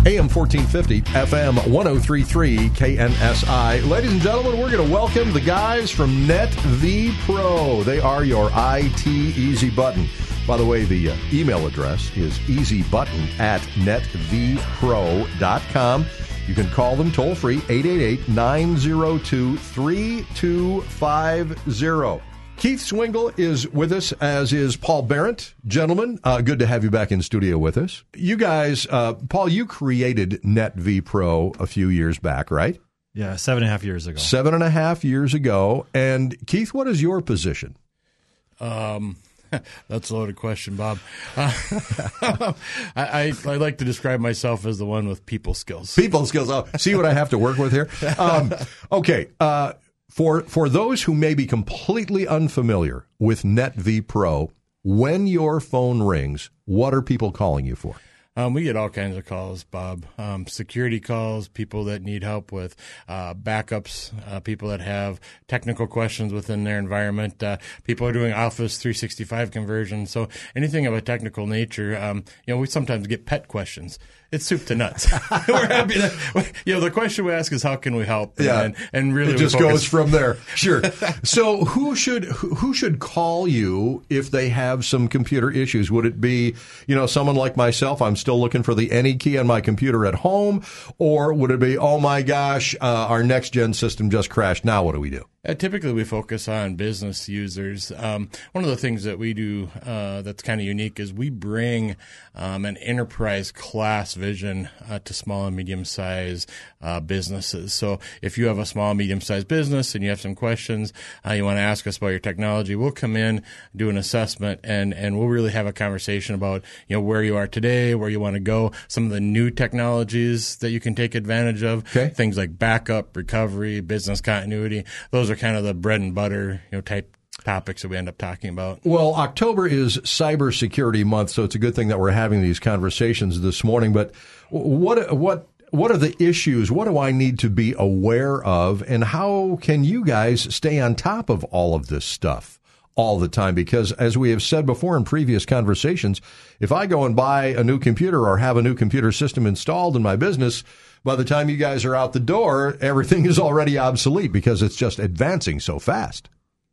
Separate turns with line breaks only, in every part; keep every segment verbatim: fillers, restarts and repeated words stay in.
A M fourteen fifty, F M one oh three point three, K N S I. Ladies and gentlemen, we're going to welcome the guys from NetVPro. They are your I T easy button. By the way, the uh, email address is easybutton at net v pro dot com. You can call them toll-free, eight eight eight, nine oh two, three two five zero. Keith Swingle is with us, as is Paul Barrett. Gentlemen, uh, good to have you back in studio with us. You guys, uh, Paul, you created NetVPro a few years back, right?
Yeah, seven and a half years ago.
Seven and a half years ago. And Keith, what is your position?
Um, that's a loaded question, Bob. Uh, I, I, I like to describe myself as the one with people skills.
People skills. Oh, see what I have to work with here? Um, okay. Uh, For for those who may be completely unfamiliar with NetVPro, when your phone rings, what are people calling you for?
Um, we get all kinds of calls, Bob. Um, security calls, people that need help with uh, backups, uh, people that have technical questions within their environment. Uh, people are doing Office three sixty-five conversion. So anything of a technical nature. Um, you know, we sometimes get pet questions. It's soup to nuts. We're happy that, you know, the question we ask is how can we help?
Yeah.
And, and really
it just
we
goes from there. Sure. So who should who should call you if they have some computer issues? Would it be, you know, someone like myself? I'm still looking for the any key on my computer at home, or would it be, oh my gosh, uh, our next gen system just crashed. Now what do we do?
Uh, typically, we focus on business users. Um, one of the things that we do uh, that's kind of unique is we bring um, an enterprise class vision uh, to small and medium-sized uh, businesses. So if you have a small and medium-sized business and you have some questions, uh, you want to ask us about your technology, we'll come in, do an assessment, and, and we'll really have a conversation about, you know, where you are today, where you want to go, some of the new technologies that you can take advantage of,
okay.
Things like backup, recovery, business continuity. Those are kind of the bread and butter, you know, type topics that we end up talking about.
Well, October is Cybersecurity Month, so it's a good thing that we're having these conversations this morning. But what what what are the issues? What do I need to be aware of, and how can you guys stay on top of all of this stuff all the time? Because as we have said before in previous conversations, if I go and buy a new computer or have a new computer system installed in my business, by the time you guys are out the door, everything is already obsolete because it's just advancing so fast.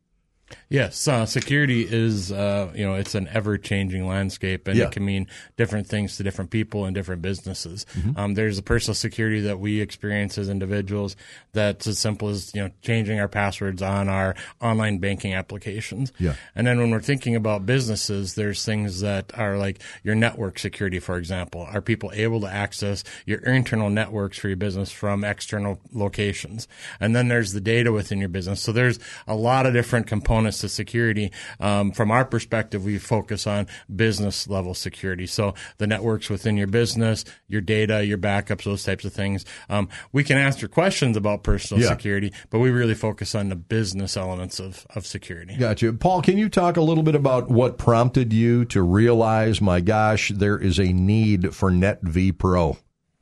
Yes, uh, security is, uh, you know, it's an ever-changing landscape, and
yeah.
it can mean different things to different people and different businesses. Mm-hmm. Um, there's the personal security that we experience as individuals that's as simple as, you know, changing our passwords on our online banking applications.
Yeah.
And then when we're thinking about businesses, there's things that are like your network security, for example. Are people able to access your internal networks for your business from external locations? And then there's the data within your business. So there's a lot of different components to security. Um, from our perspective, we focus on business level security. So the networks within your business, your data, your backups, those types of things. Um, we can answer questions about personal
yeah.
security, but we really focus on the business elements of, of security.
Gotcha. Paul, can you talk a little bit about what prompted you to realize, my gosh, there is a need for NetVPro?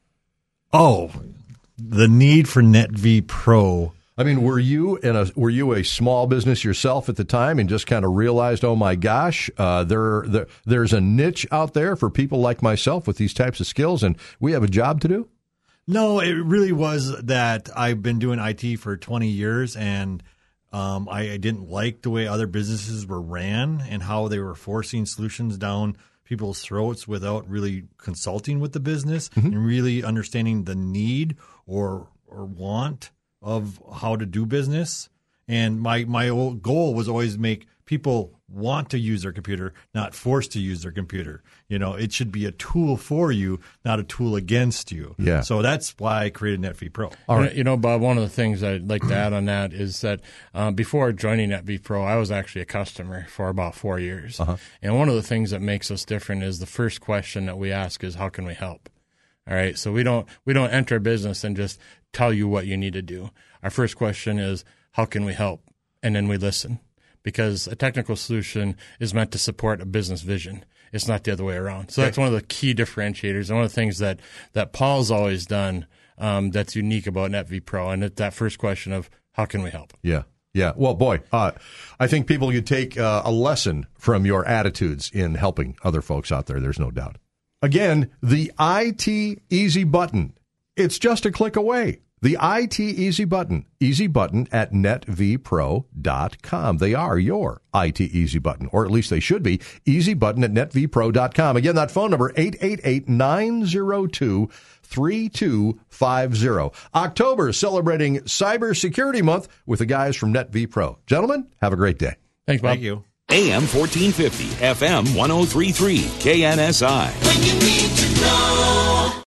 Oh, the need for NetVPro.
I mean, were you in a were you a small business yourself at the time and just kind of realized, oh my gosh, uh, there, there there's a niche out there for people like myself with these types of skills, and we have a job to do?
No, it really was that I've been doing I T for twenty years, and um, I, I didn't like the way other businesses were ran and how they were forcing solutions down people's throats without really consulting with the business mm-hmm. and really understanding the need or or want of how to do business. And my my goal was always make people want to use their computer, not forced to use their computer. You know, it should be a tool for you, not a tool against you.
Yeah.
So that's why I created NetVPro.
All right. You know, Bob, one of the things I'd like to add on that is that uh, before joining NetVPro, I was actually a customer for about four years. Uh-huh. And one of the things that makes us different is the first question that we ask is, how can we help? All right. So we don't we don't enter a business and just tell you what you need to do. Our first question is, how can we help? And then we listen, because a technical solution is meant to support a business vision. It's not the other way around. So that's one of the key differentiators. And one of the things that, that Paul's always done um, that's unique about NetVPro, and it's that first question of, how can we help?
Yeah. Yeah. Well, boy, uh, I think people could take uh, a lesson from your attitudes in helping other folks out there. There's no doubt. Again, the I T Easy button. It's just a click away. The I T Easy button. Easy button at net v pro dot com. They are your I T Easy button, or at least they should be. Easy button at net v pro dot com. Again, that phone number, eight eight eight, nine zero two, three two five zero. October, celebrating Cybersecurity Month with the guys from NetVPro. Gentlemen, have a great day.
Thanks, Bob.
Thank you.
A M fourteen fifty, F M one oh three point three, K N S I.